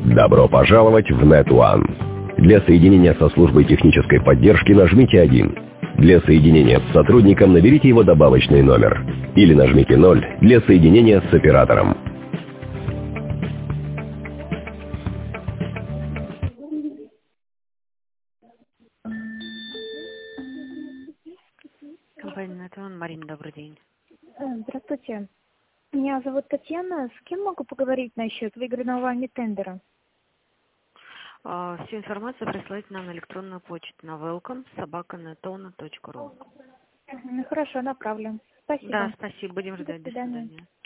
Добро пожаловать в NetOne. Для соединения со службой технической поддержки нажмите 1. Для соединения с сотрудником наберите его добавочный номер. Или нажмите 0 для соединения с оператором. Компания NetOne, Марина, добрый день. Здравствуйте. Меня зовут Татьяна. С кем могу поговорить насчет выигранного вами тендера? Всю информацию присылайте нам на электронную почту на welcome@netone.ru. Хорошо, направлю. Спасибо. Да, спасибо. Будем ждать. До свидания. До свидания.